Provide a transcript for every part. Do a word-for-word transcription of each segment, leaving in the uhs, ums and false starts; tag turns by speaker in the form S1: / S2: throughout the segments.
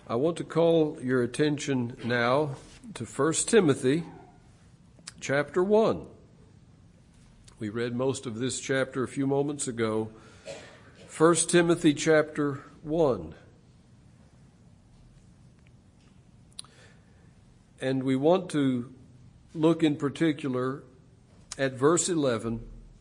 S1: I want to call your attention now to First Timothy chapter one. We read most of this chapter a few moments ago. First Timothy chapter one. And we want to look in particular at verse eleven.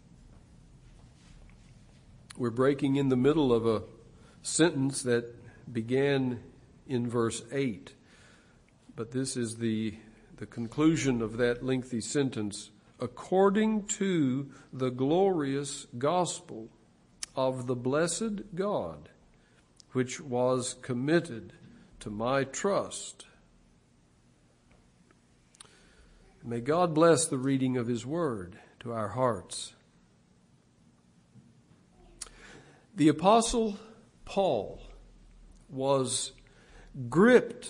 S1: We're breaking in the middle of a sentence that began in verse eight. But this is the, the conclusion of that lengthy sentence. According to the glorious gospel of the blessed God, which was committed to my trust. May God bless the reading of His word to our hearts. The Apostle Paul was gripped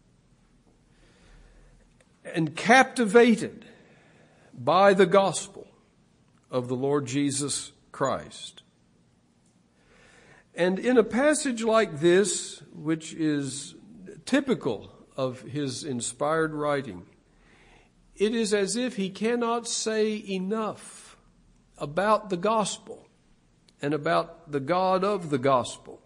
S1: and captivated by the gospel of the Lord Jesus Christ. And in a passage like this, which is typical of his inspired writing, it is as if he cannot say enough about the gospel and about the God of the gospel.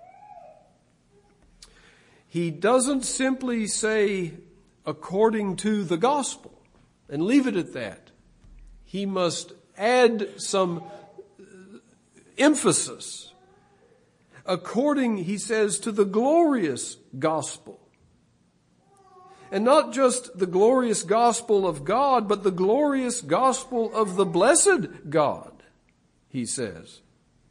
S1: He doesn't simply say, according to the gospel, and leave it at that. He must add some emphasis. According, he says, to the glorious gospel. And not just the glorious gospel of God, but the glorious gospel of the blessed God, he says.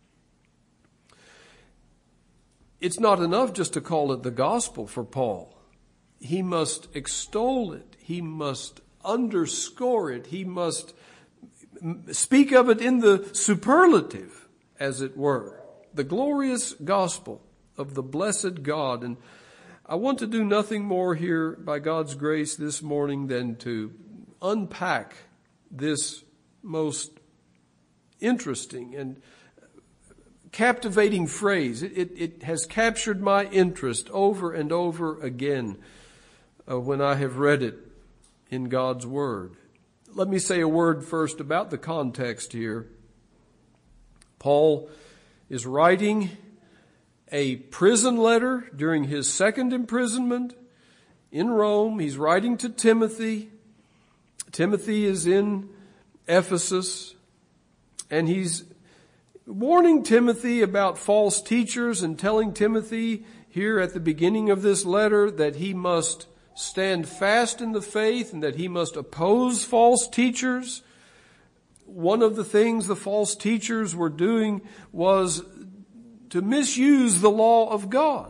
S1: It's not enough just to call it the gospel for Paul. He must extol it. He must underscore it. He must speak of it in the superlative, as it were. The glorious gospel of the blessed God. And I want to do nothing more here by God's grace this morning than to unpack this most interesting and captivating phrase. It, it, it has captured my interest over and over again uh, when I have read it in God's Word. Let me say a word first about the context here. Paul is writing a prison letter during his second imprisonment in Rome. He's writing to Timothy. Timothy is in Ephesus, and he's warning Timothy about false teachers and telling Timothy here at the beginning of this letter that he must stand fast in the faith and that he must oppose false teachers. One of the things the false teachers were doing was to misuse the law of God.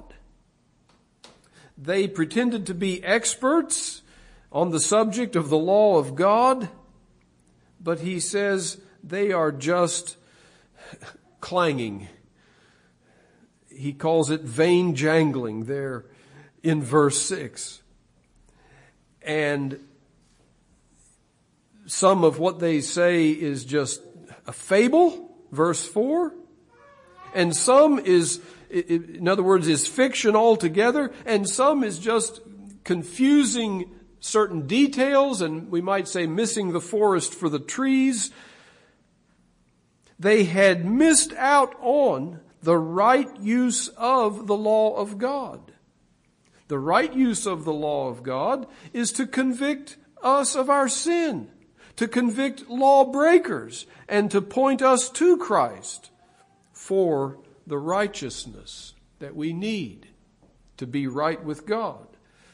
S1: They pretended to be experts on the subject of the law of God, but he says they are just clanging. He calls it vain jangling there in verse six. And some of what they say is just a fable, verse four. And some is, in other words, is fiction altogether. And some is just confusing certain details, and we might say missing the forest for the trees. They had missed out on the right use of the law of God. The right use of the law of God is to convict us of our sin, to convict lawbreakers, and to point us to Christ for the righteousness that we need to be right with God.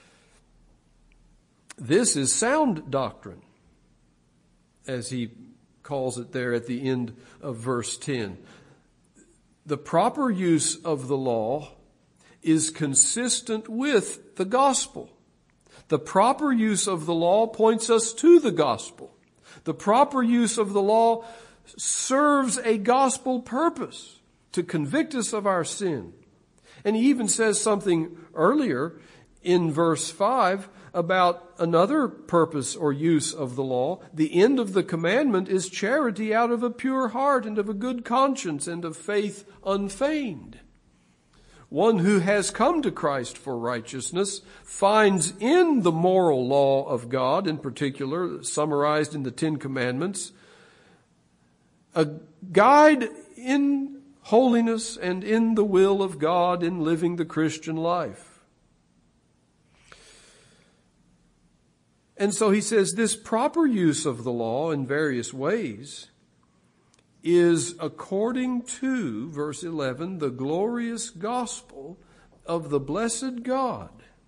S1: This is sound doctrine, as he calls it there at the end of verse ten. The proper use of the law is consistent with the gospel. The proper use of the law points us to the gospel. The proper use of the law serves a gospel purpose to convict us of our sin. And he even says something earlier in verse five about another purpose or use of the law. The end of the commandment is charity out of a pure heart and of a good conscience and of faith unfeigned. one who has come to Christ for righteousness, finds in the moral law of God, in particular, summarized in the Ten Commandments, a guide in holiness and in the will of God in living the Christian life. And so he says this proper use of the law in various ways is according to, verse eleven, the glorious gospel of the blessed God.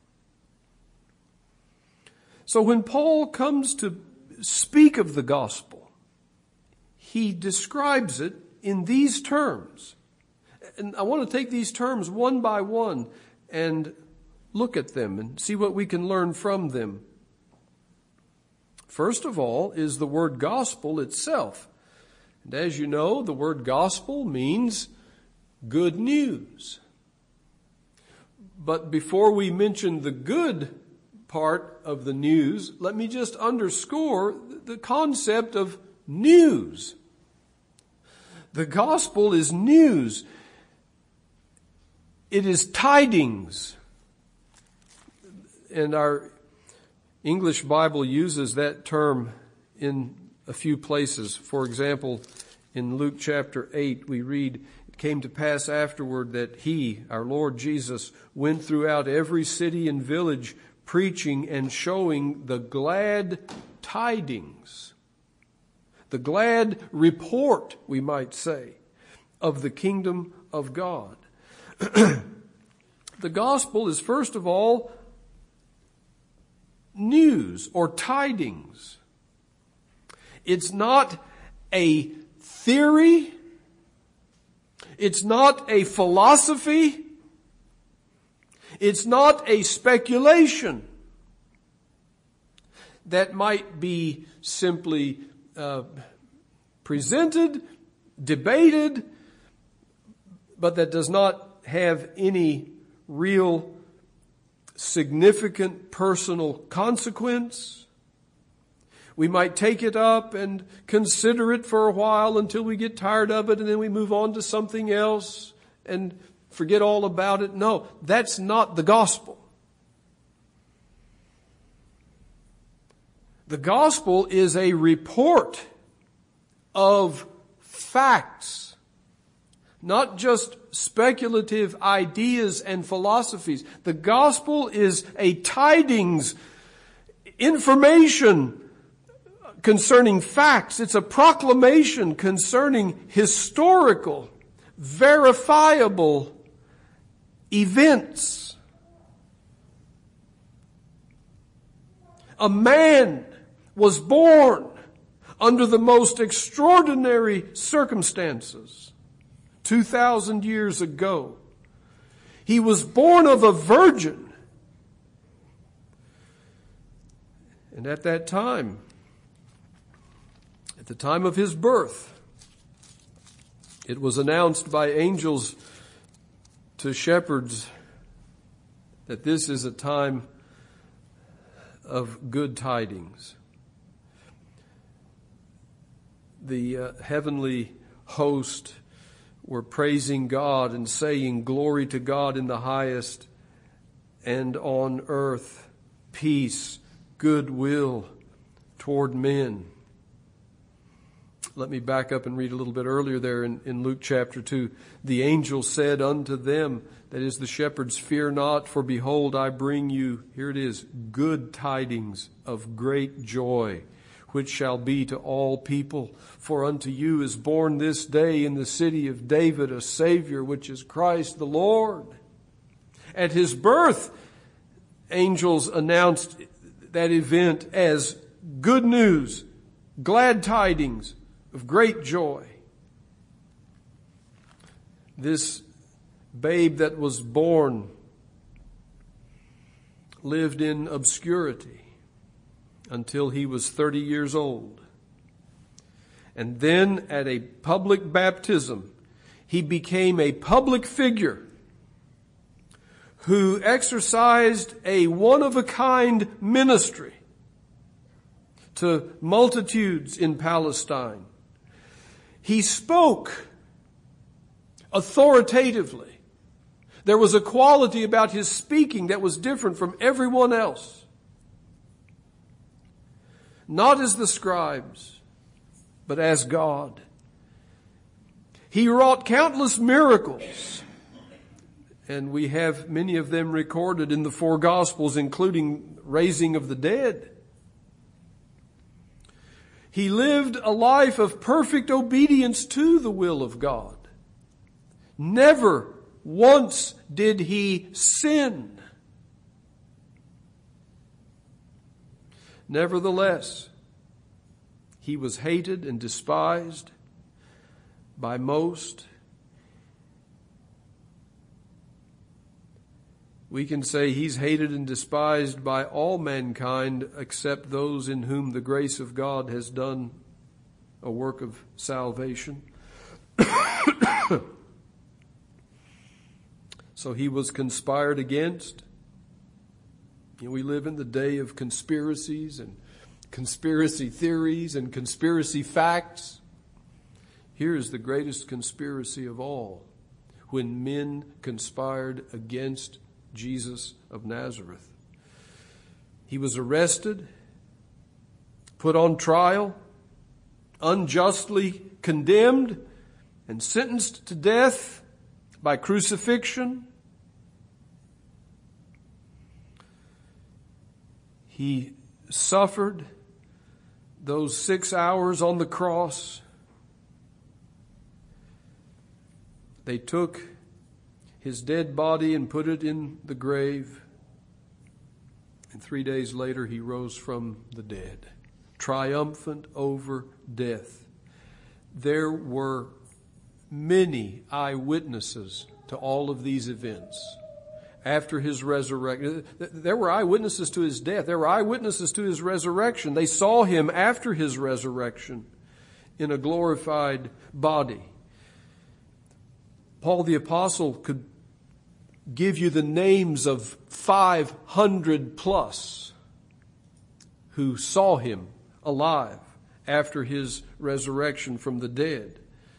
S1: So when Paul comes to speak of the gospel, he describes it in these terms. And I want to take these terms one by one and look at them and see what we can learn from them. First of all is the word gospel itself. And as you know, the word gospel means good news. But before we mention the good part of the news, let me just underscore the concept of news. The gospel is news. It is tidings. And our English Bible uses that term in a few places. For example, in Luke chapter eight, we read, "It came to pass afterward that he, our Lord Jesus, went throughout every city and village, preaching and showing the glad tidings." The glad report, we might say, of the kingdom of God. The gospel is first of all news or tidings. It's not a theory. It's not a philosophy. It's not a speculation that might be simply uh, presented, debated, but that does not have any real significant personal consequence. We might take it up and consider it for a while until we get tired of it, and then we move on to something else and forget all about it. No, that's not the gospel. The gospel is a report of facts, not just speculative ideas and philosophies. The gospel is a tidings, information concerning facts. It's a proclamation concerning historical, verifiable events. A man was born under the most extraordinary circumstances two thousand years ago. He was born of a virgin. And at that time, at the time of his birth, it was announced by angels to shepherds that this is a time of good tidings. The uh, heavenly host were praising God and saying, "Glory to God in the highest, and on earth peace, goodwill toward men." Let me back up and read a little bit earlier there in, in Luke chapter two. "The angel said unto them," that is the shepherds, "Fear not, for behold, I bring you," here it is, "good tidings of great joy, which shall be to all people. For unto you is born this day in the city of David a Savior, which is Christ the Lord." At his birth, angels announced that event as good news, glad tidings of great joy. This babe that was born lived in obscurity until he was thirty years old. And then at a public baptism, he became a public figure who exercised a one-of-a-kind ministry to multitudes in Palestine. He spoke authoritatively There was a quality about his speaking that was different from everyone else. Not as the scribes, but as God. He wrought countless miracles, and we have many of them recorded in the four Gospels, including raising of the dead. He lived a life of perfect obedience to the will of God. Never once did he sin. Nevertheless, he was hated and despised by most. We can say he's hated and despised by all mankind except those in whom the grace of God has done a work of salvation. So he was conspired against. You know, we live in the day of conspiracies and conspiracy theories and conspiracy facts. Here is the greatest conspiracy of all, when men conspired against Jesus of Nazareth. He was arrested, put on trial, unjustly condemned, and sentenced to death by crucifixion. He suffered those six hours on the cross. They took his dead body and put it in the grave. And three days later, he rose from the dead, triumphant over death. There were many eyewitnesses to all of these events. After his resurrection, there were eyewitnesses to his death. There were eyewitnesses to his resurrection. They saw him after his resurrection in a glorified body. Paul the Apostle could give you the names of five hundred plus who saw him alive after his resurrection from the dead.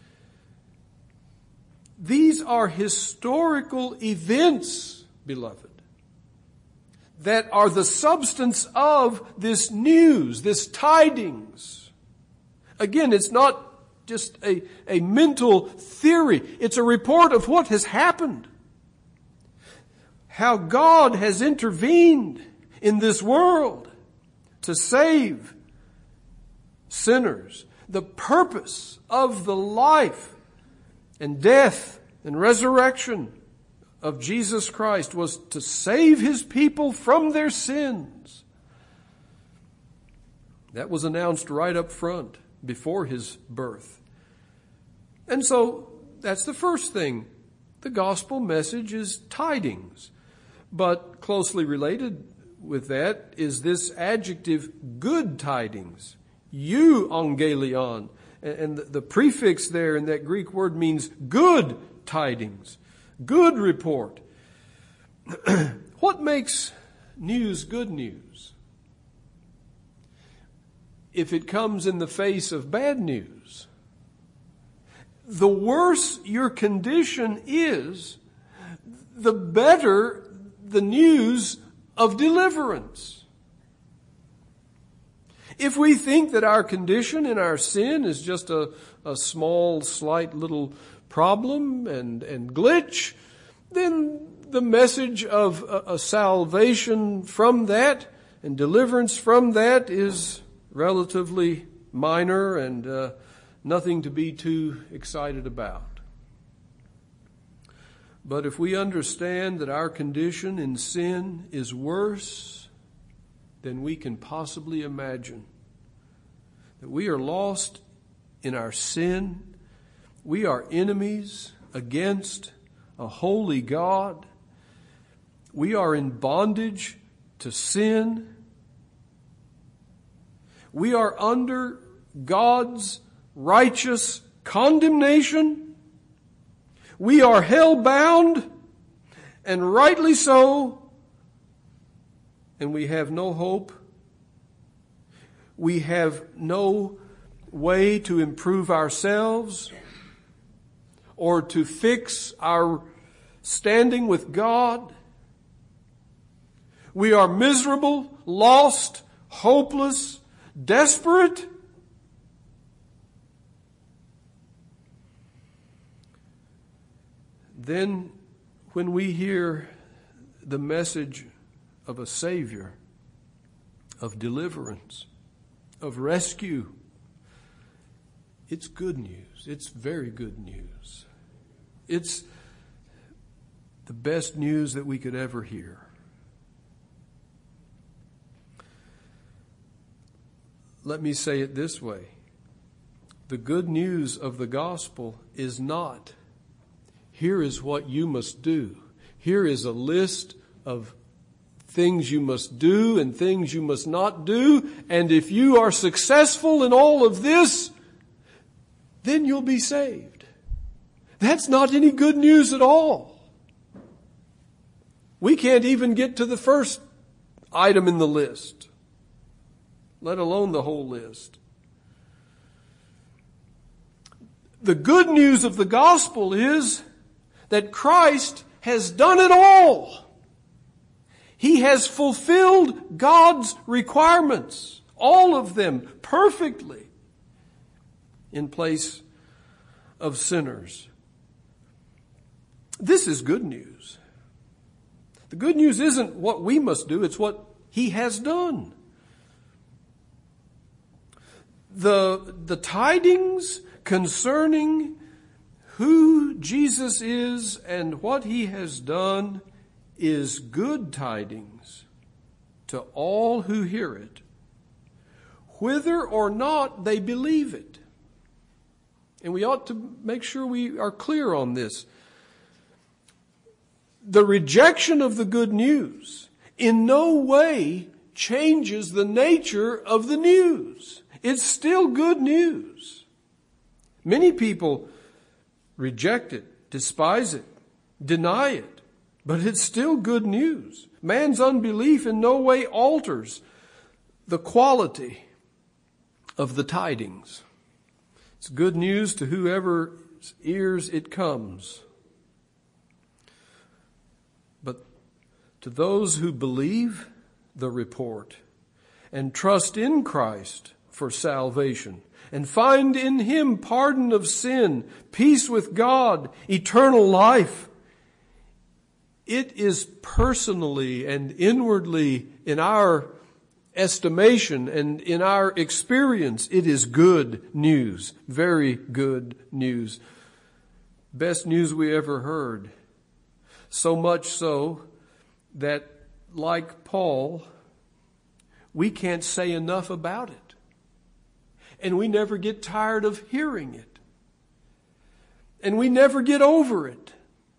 S1: These are historical events, beloved, that are the substance of this news, this tidings. Again, it's not just a, a mental theory. It's a report of what has happened. How God has intervened in this world to save sinners. The purpose of the life and death and resurrection of Jesus Christ was to save his people from their sins. That was announced right up front before his birth. And so that's the first thing. The gospel message is tidings. But closely related with that is this adjective, good tidings. Euangelion. And the prefix there in that Greek word means good tidings, good report. What makes news good news? If it comes in the face of bad news. The worse your condition is, the better the news of deliverance. If we think that our condition and our sin is just a, a small, slight little problem and, and glitch, then the message of a, a salvation from that and deliverance from that is relatively minor and uh, nothing to be too excited about. But if we understand that our condition in sin is worse than we can possibly imagine, that we are lost in our sin, we are enemies against a holy God, we are in bondage to sin, we are under God's righteous condemnation, we are hell-bound, and rightly so, and we have no hope. We have no way to improve ourselves or to fix our standing with God. We are miserable, lost, hopeless, desperate. Then when we hear the message of a Savior, of deliverance, of rescue, it's good news. It's very good news. It's the best news that we could ever hear. Let me say it this way. The good news of the gospel is not, here is what you must do. Here is a list of things you must do and things you must not do. And if you are successful in all of this, then you'll be saved. That's not any good news at all. We can't even get to the first item in the list, let alone the whole list. The good news of the gospel is that Christ has done it all. He has fulfilled God's requirements, all of them perfectly, in place of sinners. This is good news. The good news isn't what we must do, it's what He has done. The, the tidings concerning who Jesus is and what He has done is good tidings to all who hear it, whether or not they believe it. And we ought to make sure we are clear on this. The rejection of the good news in no way changes the nature of the news. It's still good news. Many people reject it, despise it, deny it, but it's still good news. Man's unbelief in no way alters the quality of the tidings. It's good news to whoever's ears it comes. But to those who believe the report and trust in Christ for salvation and find in Him pardon of sin, peace with God, eternal life, it is personally and inwardly, in our estimation and in our experience, it is good news. Very good news. Best news we ever heard. So much so that, like Paul, we can't say enough about it. And we never get tired of hearing it. And we never get over it.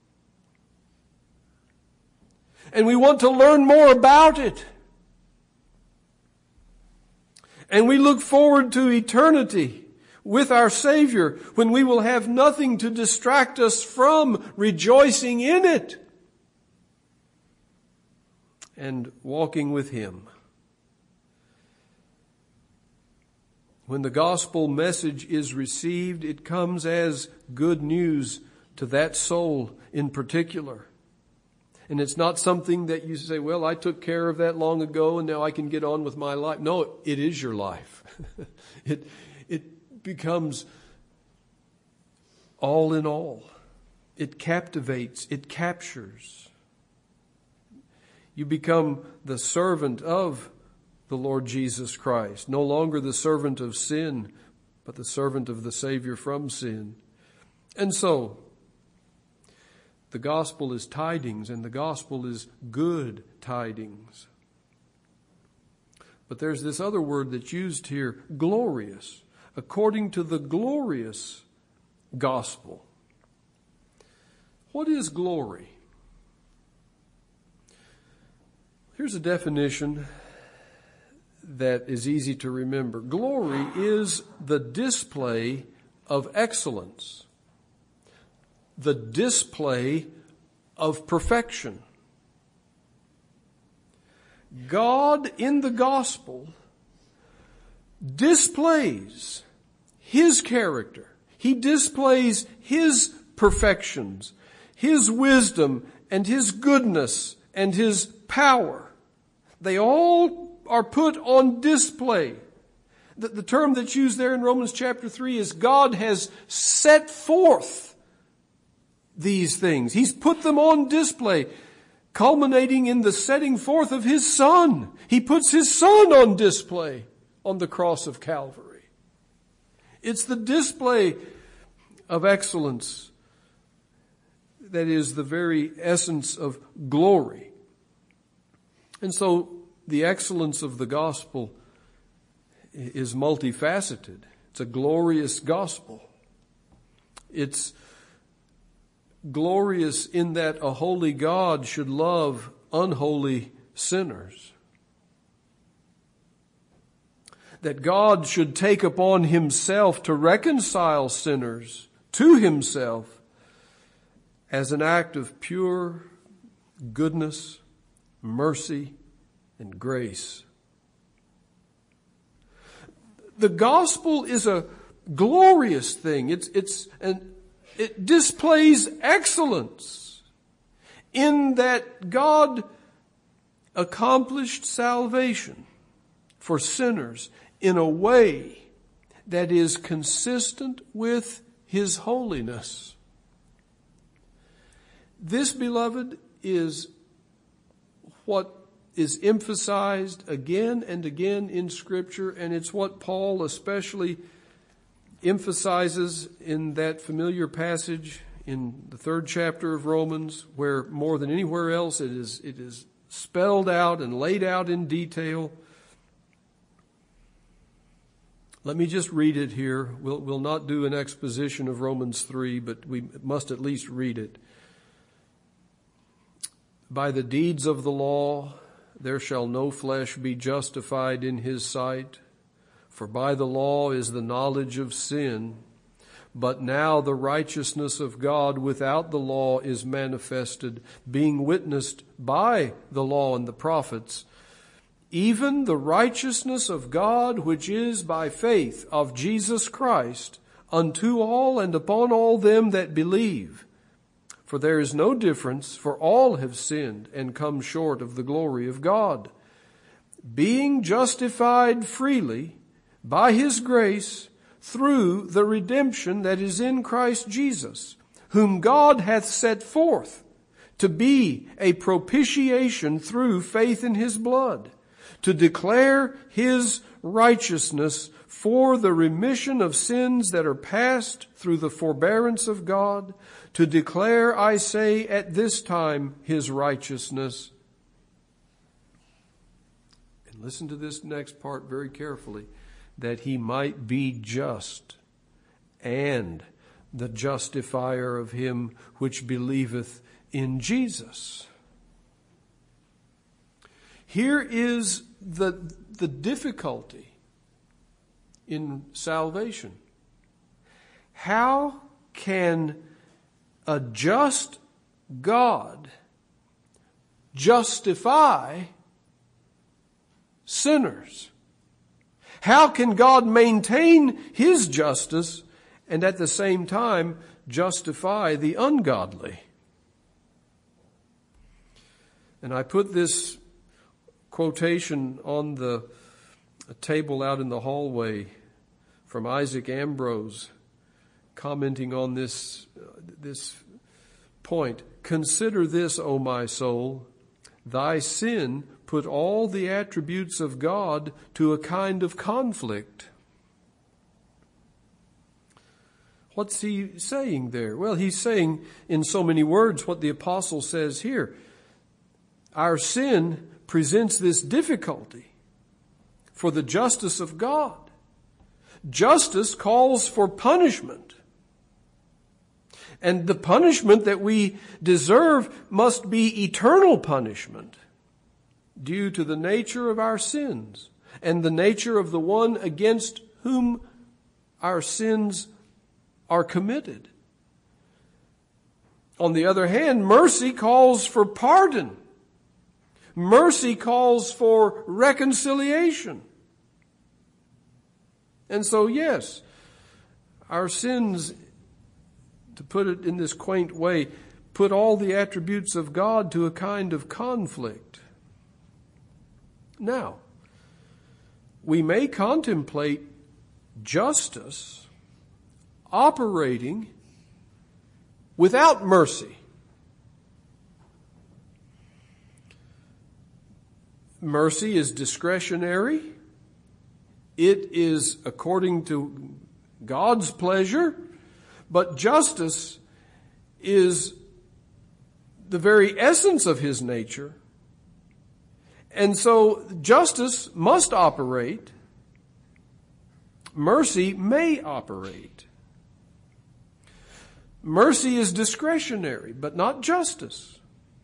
S1: And we want to learn more about it. And we look forward to eternity with our Savior when we will have nothing to distract us from rejoicing in it and walking with Him. When the gospel message is received, it comes as good news to that soul in particular. And it's not something that you say, well, I took care of that long ago and now I can get on with my life. No, it is your life. it, it becomes all in all. It captivates, it captures. You become the servant of the Lord Jesus Christ. No longer the servant of sin, but the servant of the Savior from sin. And so, the gospel is tidings, and the gospel is good tidings. But there's this other word that's used here, glorious, according to the glorious gospel. What is glory? Here's a definition that is easy to remember. Glory is the display of excellence, the display of perfection. God in the gospel displays His character. He displays His perfections, His wisdom and His goodness and His power. They all are put on display. The, the term that's used there in Romans chapter three is God has set forth these things. He's put them on display, culminating in the setting forth of His Son. He puts His Son on display on the cross of Calvary. It's the display of excellence that is the very essence of glory. And so the excellence of the gospel is multifaceted. It's a glorious gospel. It's glorious in that a holy God should love unholy sinners. That God should take upon Himself to reconcile sinners to Himself as an act of pure goodness, mercy, and grace. The gospel is a glorious thing. It's, it's an, it displays excellence in that God accomplished salvation for sinners in a way that is consistent with His holiness. This, beloved, is what is emphasized again and again in Scripture, and it's what Paul especially emphasizes in that familiar passage in the third chapter of Romans, where more than anywhere else it is, it is spelled out and laid out in detail. Let me just read it here. We'll, we'll not do an exposition of Romans three, but we must at least read it. By the deeds of the law, there shall no flesh be justified in His sight, for by the law is the knowledge of sin. But now the righteousness of God without the law is manifested, being witnessed by the law and the prophets, even the righteousness of God which is by faith of Jesus Christ, unto all and upon all them that believe. For there is no difference, for all have sinned and come short of the glory of God, being justified freely by His grace through the redemption that is in Christ Jesus, whom God hath set forth to be a propitiation through faith in His blood, to declare His righteousness for the remission of sins that are past through the forbearance of God, to declare, I say, at this time His righteousness. And listen to this next part very carefully, that He might be just and the justifier of him which believeth in Jesus. Here is the, the difficulty in salvation. How can a just God justify sinners? How can God maintain His justice and at the same time justify the ungodly? And I put this quotation on the table out in the hallway from Isaac Ambrose, commenting on this, uh, this point. Consider this, O my soul, thy sin put all the attributes of God to a kind of conflict. What's he saying there? Well, he's saying in so many words what the apostle says here. Our sin presents this difficulty for the justice of God. Justice calls for punishment. And the punishment that we deserve must be eternal punishment due to the nature of our sins and the nature of the one against whom our sins are committed. On the other hand, mercy calls for pardon. Mercy calls for reconciliation. And so, yes, our sins, to put it in this quaint way, put all the attributes of God to a kind of conflict. Now, we may contemplate justice operating without mercy. Mercy is discretionary. It is according to God's pleasure, but justice is the very essence of His nature. And so justice must operate. Mercy may operate. Mercy is discretionary, but not justice.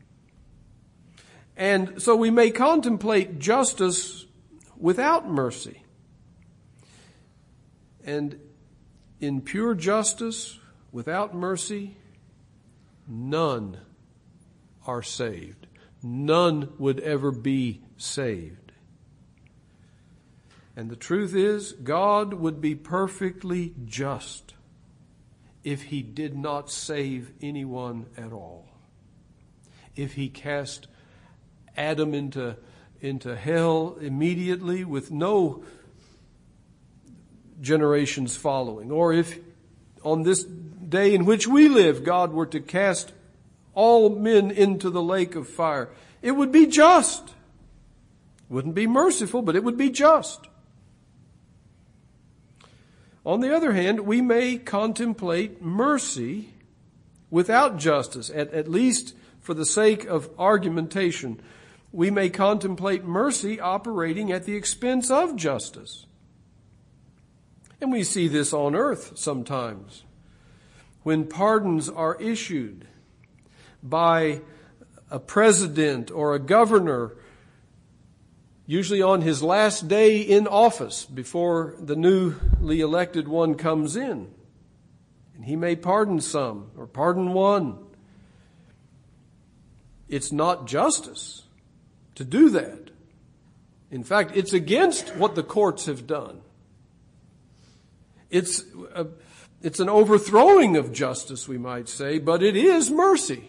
S1: And so we may contemplate justice without mercy. And in pure justice, without mercy, none are saved. None would ever be saved. And the truth is, God would be perfectly just if He did not save anyone at all. If He cast Adam into, into hell immediately with no generations following, or if on this day in which we live, God were to cast all men into the lake of fire, it would be just. It wouldn't be merciful, but it would be just. On the other hand, we may contemplate mercy without justice, at, at least for the sake of argumentation. We may contemplate mercy operating at the expense of justice. And we see this on earth sometimes. When pardons are issued by a president or a governor, usually on his last day in office before the newly elected one comes in, and he may pardon some or pardon one. It's not justice to do that. In fact, it's against what the courts have done. It's a, it's an overthrowing of justice, we might say, but it is mercy.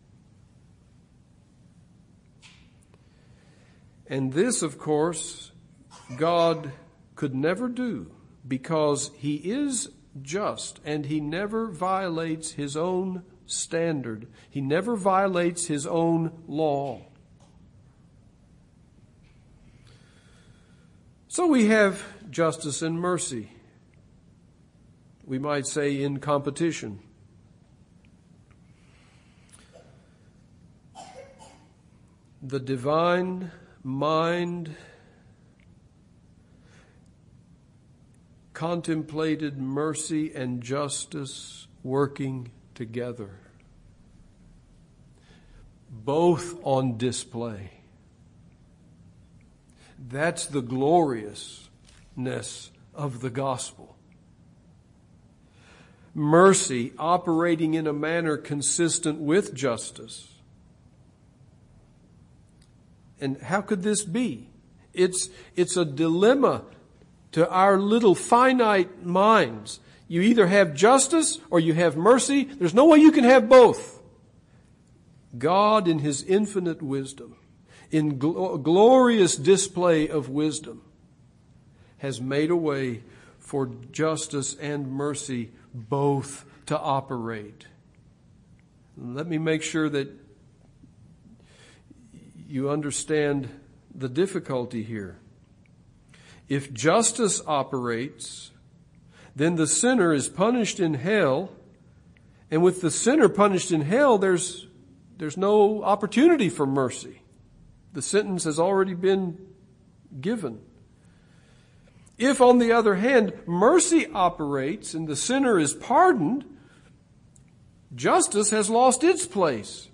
S1: And this, of course, God could never do because He is just and He never violates His own standard. He never violates His own law. So we have justice and mercy, we might say, in competition. The divine mind contemplated mercy and justice working together, both on display. That's the gloriousness of the gospel. Mercy operating in a manner consistent with justice. And how could this be? It's, it's a dilemma to our little finite minds. You either have justice or you have mercy. There's no way you can have both. God, in His infinite wisdom, in gl- glorious display of wisdom, has made a way for justice and mercy both to operate. Let me make sure that you understand the difficulty here. If justice operates, then the sinner is punished in hell, and with the sinner punished in hell, there's there's no opportunity for mercy. The sentence has already been given. If, on the other hand, mercy operates and the sinner is pardoned, justice has lost its place.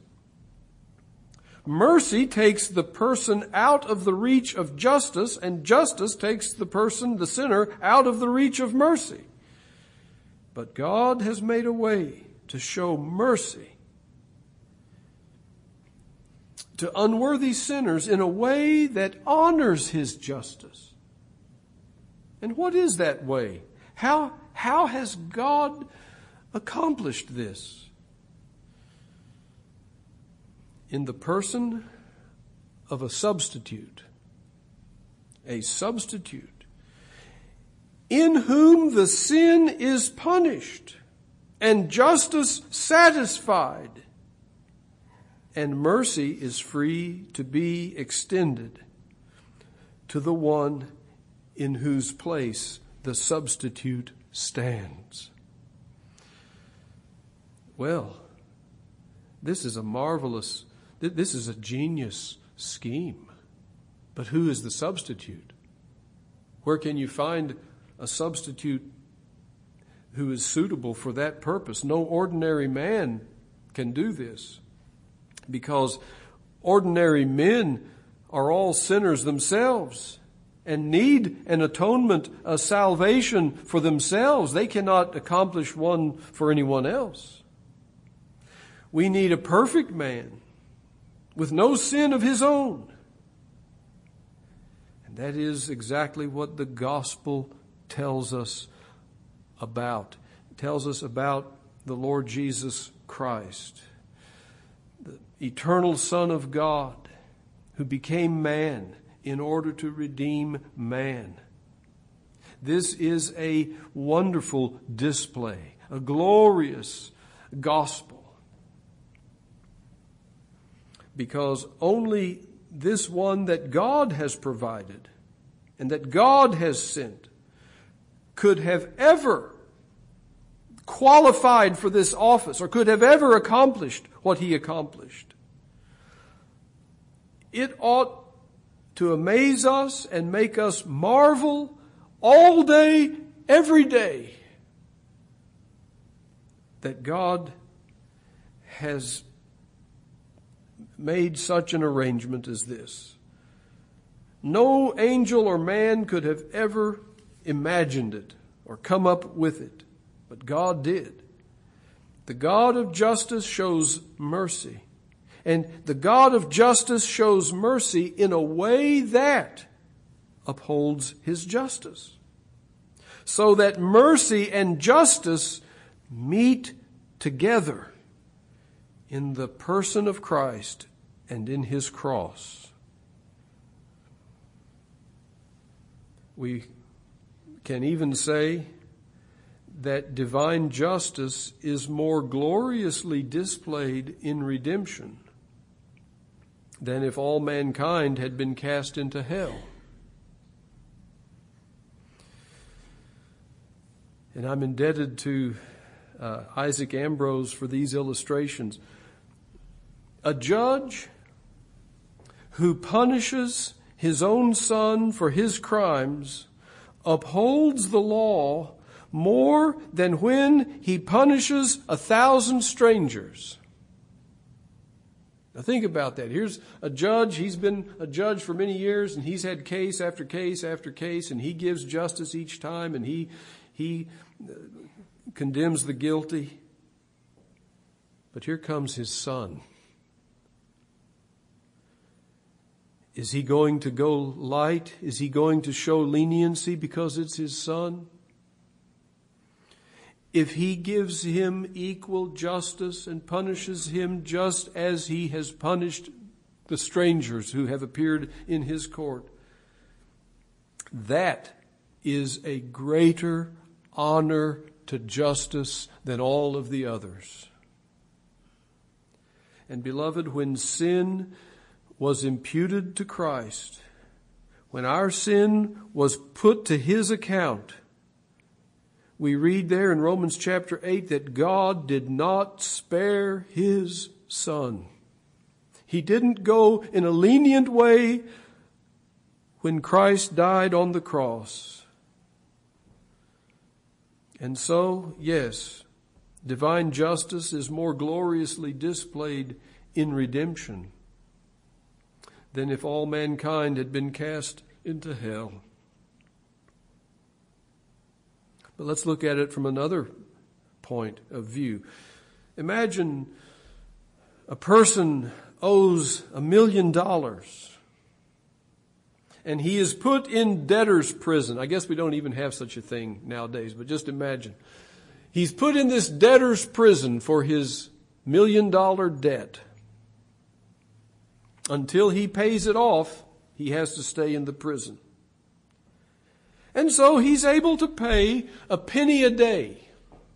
S1: Mercy takes the person out of the reach of justice, and justice takes the person, the sinner, out of the reach of mercy. But God has made a way to show mercy to unworthy sinners in a way that honors His justice. And what is that way? How, how has God accomplished this? in the person of a substitute, a substitute, in whom the sin is punished and justice satisfied, and mercy is free to be extended to the one in whose place the substitute stands. Well, this is a marvelous, this is a genius scheme. But who is the substitute? Where can you find a substitute who is suitable for that purpose? No ordinary man can do this, because ordinary men are all sinners themselves and need an atonement, a salvation for themselves. They cannot accomplish one for anyone else. We need a perfect man with no sin of his own. And that is exactly what the gospel tells us about. It tells us about the Lord Jesus Christ, the eternal Son of God, who became man in order to redeem man. This is a wonderful display, a glorious gospel, because only this one that God has provided and that God has sent could have ever qualified for this office, or could have ever accomplished what he accomplished. It ought to amaze us and make us marvel all day, every day, that God has made such an arrangement as this. No angel or man could have ever imagined it or come up with it, but God did. The God of justice shows mercy. And the God of justice shows mercy in a way that upholds his justice, so that mercy and justice meet together in the person of Christ and in his cross. We can even say that divine justice is more gloriously displayed in redemption than if all mankind had been cast into hell. And I'm indebted to uh, Isaac Ambrose for these illustrations. A judge who punishes his own son for his crimes upholds the law more than when he punishes a thousand strangers. Now think about that. Here's a judge. He's been a judge for many years, and he's had case after case after case, and he gives justice each time, and he he condemns the guilty. But here comes his son. Is he going to go light? Is he going to show leniency because it's his son? If he gives him equal justice and punishes him just as he has punished the strangers who have appeared in his court, that is a greater honor to justice than all of the others. And beloved, when sin was imputed to Christ, when our sin was put to his account, we read there in Romans chapter eight that God did not spare his son. He didn't go in a lenient way when Christ died on the cross. And so, yes, divine justice is more gloriously displayed in redemption than if all mankind had been cast into hell. But let's look at it from another point of view. Imagine a person owes a million dollars and he is put in debtor's prison. I guess we don't even have such a thing nowadays, but just imagine. He's put in this debtor's prison for his million dollar debt. Until he pays it off, he has to stay in the prison. And so he's able to pay a penny a day.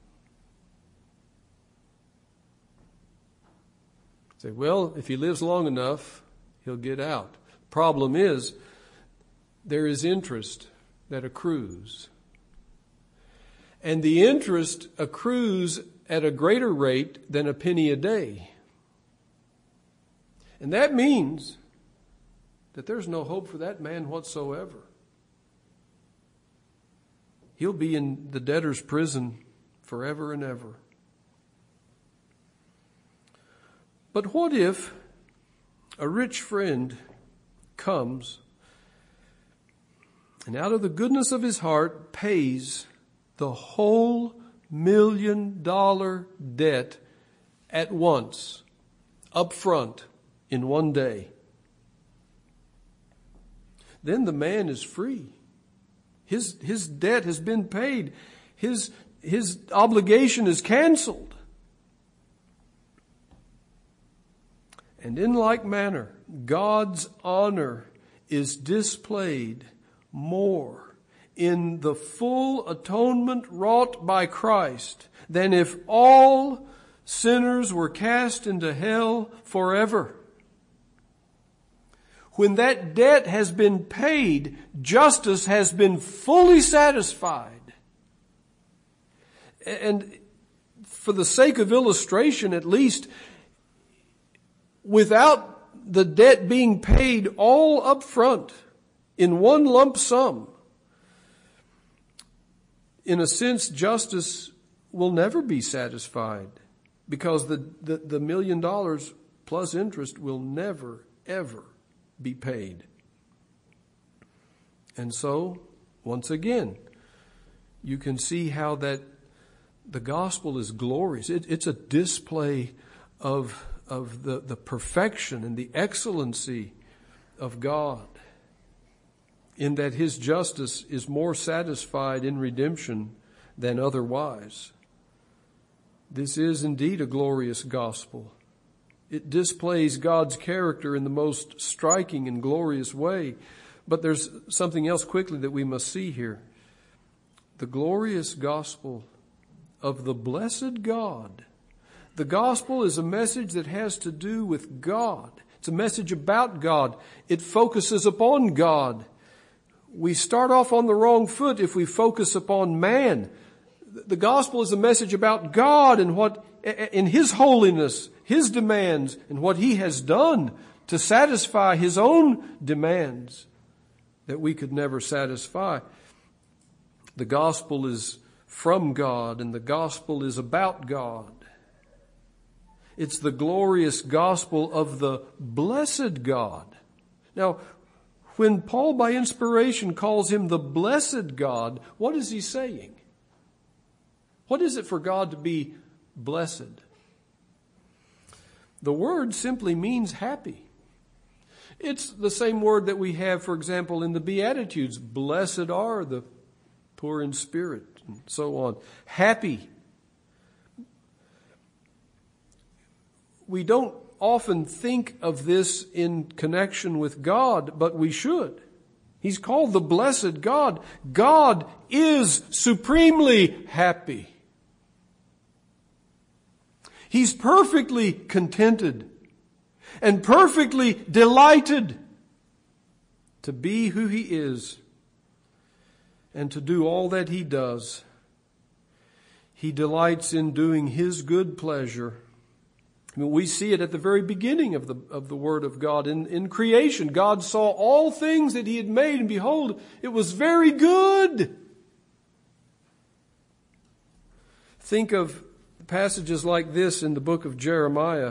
S1: Say, well, if he lives long enough, he'll get out. Problem is, there is interest that accrues. And the interest accrues at a greater rate than a penny a day. And that means that there's no hope for that man whatsoever. He'll be in the debtor's prison forever and ever. But what if a rich friend comes and out of the goodness of his heart pays the whole million dollar debt at once, up front, in one day? Then the man is free. His, his debt has been paid. His, his obligation is canceled. And in like manner, God's honor is displayed more in the full atonement wrought by Christ than if all sinners were cast into hell forever. When that debt has been paid, justice has been fully satisfied. And for the sake of illustration, at least, without the debt being paid all up front in one lump sum, in a sense, justice will never be satisfied because the, the, the million dollars plus interest will never, ever be paid. And so, once again, you can see how that the gospel is glorious. It, it's a display of, of the, the perfection and the excellency of God, in that his justice is more satisfied in redemption than otherwise. This is indeed a glorious gospel. It displays God's character in the most striking and glorious way. But there's something else quickly that we must see here. The glorious gospel of the blessed God. The gospel is a message that has to do with God. It's a message about God. It focuses upon God. We start off on the wrong foot if we focus upon man. The gospel is a message about God and what, in his holiness, his demands, and what he has done to satisfy his own demands that we could never satisfy. The gospel is from God, and the gospel is about God. It's the glorious gospel of the blessed God. Now, when Paul by inspiration calls him the blessed God, what is he saying? What is it for God to be blessed? The word simply means happy. It's the same word that we have, for example, in the Beatitudes. Blessed are the poor in spirit, and so on. Happy. We don't often think of this in connection with God, but we should. He's called the blessed God. God is supremely happy. He's perfectly contented and perfectly delighted to be who he is and to do all that he does. He delights in doing his good pleasure. I mean, we see it at the very beginning of the of the Word of God. In, in creation, God saw all things that he had made, and behold, it was very good. Think of passages like this in the book of Jeremiah.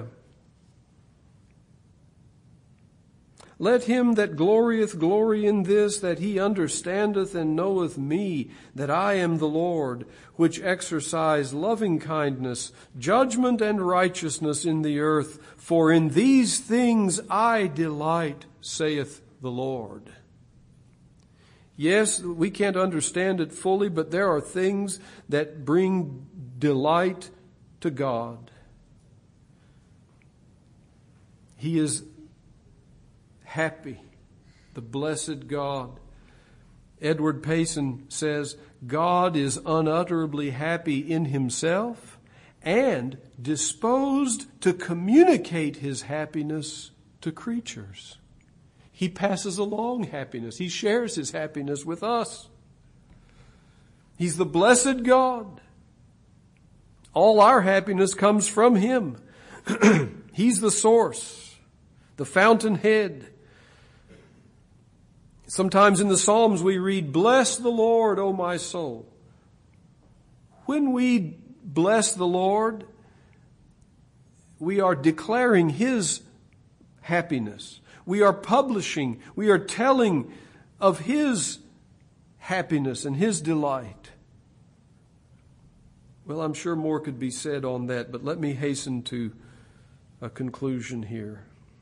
S1: Let him that glorieth glory in this, that he understandeth and knoweth me, that I am the Lord, which exercise loving kindness, judgment and righteousness in the earth. For in these things I delight, saith the Lord. Yes, we can't understand it fully, but there are things that bring delight to God. He is happy, the blessed God. Edward Payson says, God is unutterably happy in himself and disposed to communicate his happiness to creatures. He passes along happiness. He shares his happiness with us. He's the blessed God. All our happiness comes from him. He's the source, the fountainhead. Sometimes in the Psalms we read, bless the Lord, O my soul. When we bless the Lord, we are declaring his happiness. We are publishing, we are telling of his happiness and his delight. Well, I'm sure more could be said on that, but let me hasten to a conclusion here.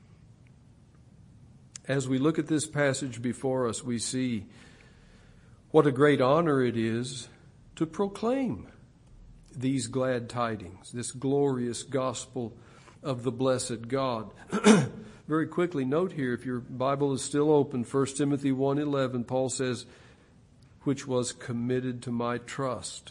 S1: As we look at this passage before us, we see what a great honor it is to proclaim these glad tidings, this glorious gospel of the blessed God. Very quickly, note here, if your Bible is still open, First Timothy one eleven, Paul says, which was committed to my trust.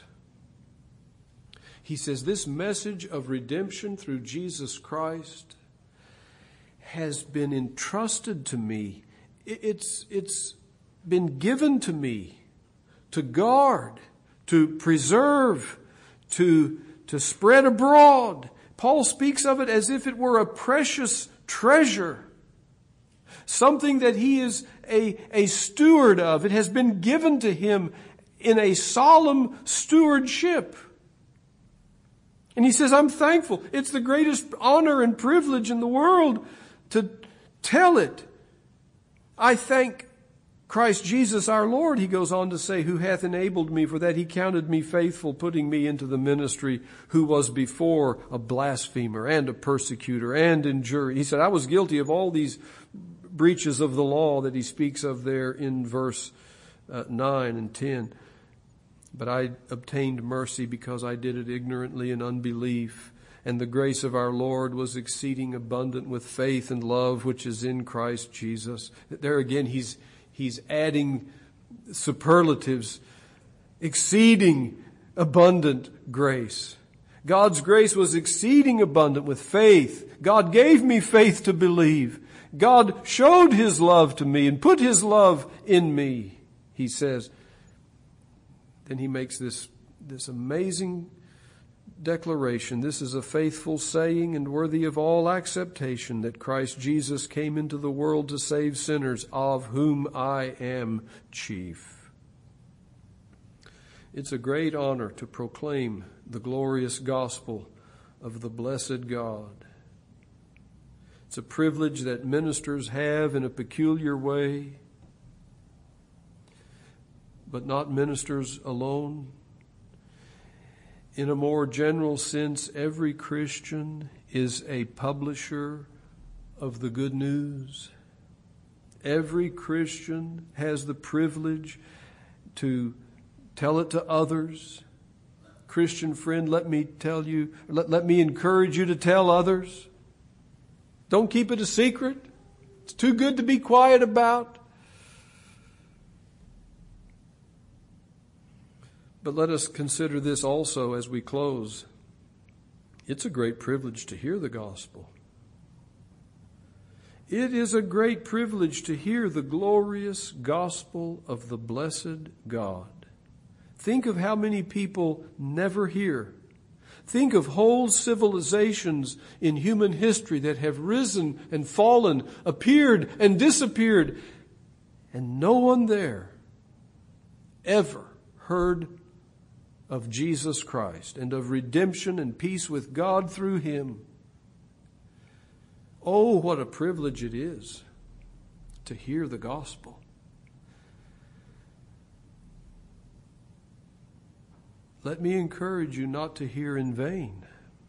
S1: He says, this message of redemption through Jesus Christ has been entrusted to me. It's, it's been given to me to guard, to preserve, to, to spread abroad. Paul speaks of it as if it were a precious treasure, something that he is a, a steward of. It has been given to him in a solemn stewardship. And he says, I'm thankful. It's the greatest honor and privilege in the world to tell it. I thank Christ Jesus our Lord, he goes on to say, who hath enabled me, for that he counted me faithful, putting me into the ministry, who was before a blasphemer and a persecutor and injurer. He said, I was guilty of all these breaches of the law that he speaks of there in verse uh, nine and ten. But I obtained mercy because I did it ignorantly in unbelief. And the grace of our Lord was exceeding abundant with faith and love, which is in Christ Jesus. There again, he's He's adding superlatives, exceeding abundant grace. God's grace was exceeding abundant with faith. God gave me faith to believe. God showed his love to me and put his love in me, he says. Then he makes this, this amazing declaration. This is a faithful saying and worthy of all acceptation, that Christ Jesus came into the world to save sinners, of whom I am chief. It's a great honor to proclaim the glorious gospel of the blessed God. It's a privilege that ministers have in a peculiar way, but not ministers alone. In a more general sense, every Christian is a publisher of the good news. Every Christian has the privilege to tell it to others. Christian friend, let me tell you, let, let me encourage you to tell others. Don't keep it a secret. It's too good to be quiet about. But let us consider this also as we close. It's a great privilege to hear the gospel. It is a great privilege to hear the glorious gospel of the blessed God. Think of how many people never hear. Think of whole civilizations in human history that have risen and fallen, appeared and disappeared, and no one there ever heard of Jesus Christ and of redemption and peace with God through him. Oh, what a privilege it is to hear the gospel. Let me encourage you not to hear in vain.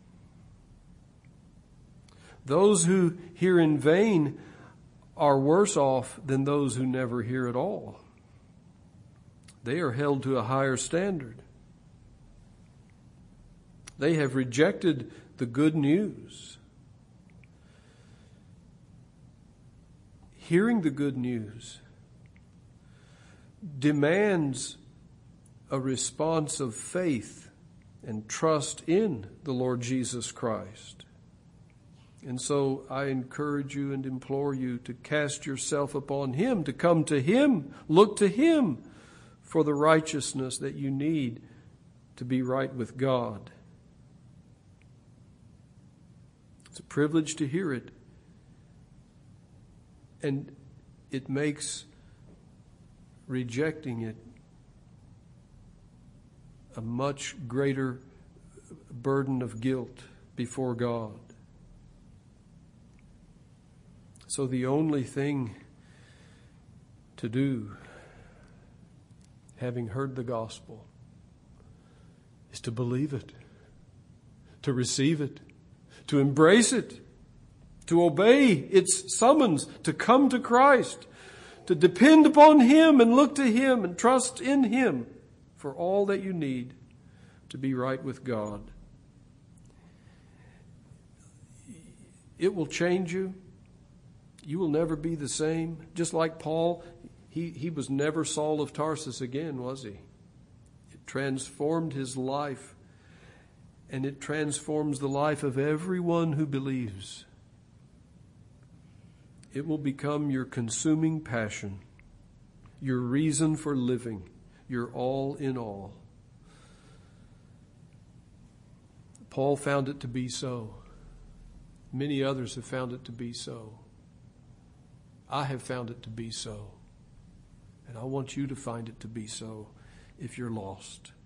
S1: Those who hear in vain are worse off than those who never hear at all. They are held to a higher standard. They have rejected the good news. hearing the good news demands a response of faith and trust in the Lord Jesus Christ. And so I encourage you and implore you to cast yourself upon Him, to come to Him, look to Him for the righteousness that you need to be right with God. It's a privilege to hear it. And it makes rejecting it a much greater burden of guilt before God. So the only thing to do, having heard the gospel, is to believe it, to receive it, to embrace it, to obey its summons, to come to Christ, to depend upon Him and look to Him and trust in Him for all that you need to be right with God. It will change you. You will never be the same. Just like Paul, he, he was never Saul of Tarsus again, was he? It transformed his life, and it transforms the life of everyone who believes. It will become your consuming passion, your reason for living, your all in all. Paul found it to be so. Many others have found it to be so. I have found it to be so. And I want you to find it to be so if you're lost.